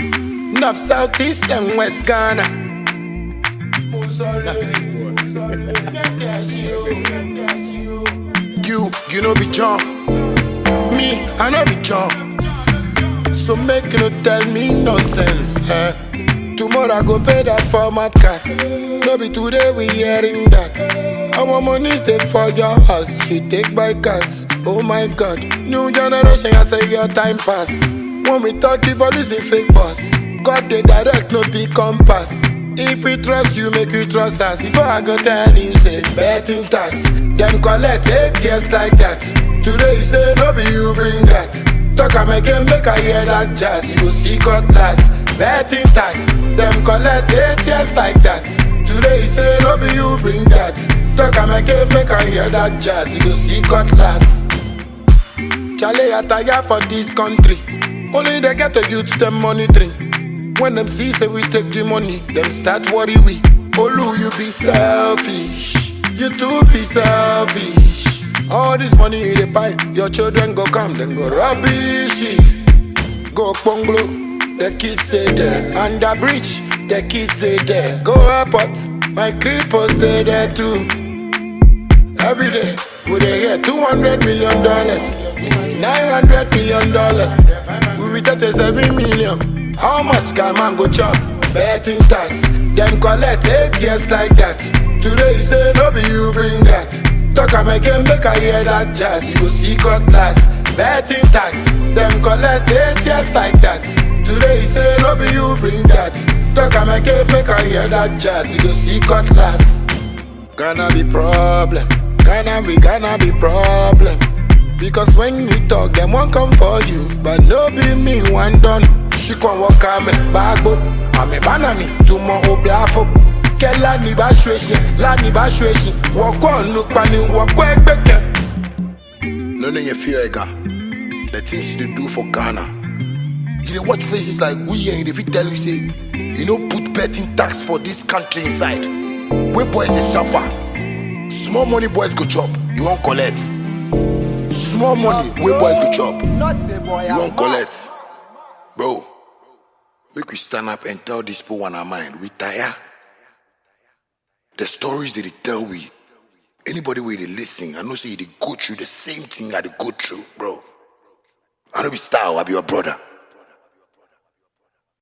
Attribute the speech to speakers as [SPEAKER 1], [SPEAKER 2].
[SPEAKER 1] North, Southeast and West Ghana. You know be John. Me, I know be John. So make you no tell me nonsense. Tomorrow I go pay that for my cast. No be today we hearing that. Our money's there for your house. You take by cars. Oh my God. New generation, I say your time pass. When we talk, if I listen fake boss. God they direct, no be compass. If we trust you, make you trust us. Before I go tell you, say, betting tax. Then collect 8 years like that. Today you say, no be you bring that. Talk am again, make I hear that jazz. You go see cutlass. Betting tax. Then collect 8 years like that. Today you say, no be you bring that. Talk am again, make I hear that jazz. You go see cutlass. Charlie, I tire for this country. Only they get to youth them monitoring. When them see say we take the money, them start worry we. Olu, you be selfish. You too be selfish. All this money in the buy, your children go come, then go rubbish it. Go Ponglo, the kids stay there. Under bridge, the kids stay there. Go airport, my creepers stay there too. Every day, we they get $200 million, $900 million. We be 37 million. How much can man go chop? Betting tax. Then collect 8 years like that. Today you say no be you bring that. Talk am again, make I hear that jazz. You go see cutlass. Betting tax. Then collect 8 years like that. Today you say no be you bring that. Talk am again, make I hear that jazz. You go see cutlass. Gonna be problem. Gonna be problem. Because when you talk, them won't come for you. But no be me one done. She can walk on me, bago. I'm a banana, tomorrow blafo. Kella ni bashweshi, la ni bashweshi. Walk on, look pani, walk quick better. No, you fear, the things you do for Ghana. You dey watch faces like we and if you tell you, say, you know, put betting tax for this country inside. Where boys they suffer. Small money boys go chop, you won't collect. Small money, where boys go chop, you won't collect. Bro, make we stand up and tell these people on our mind. We tire. The stories that they tell we. Anybody where they listen, I know say they go through the same thing that they go through, bro. I know be style, I be your brother.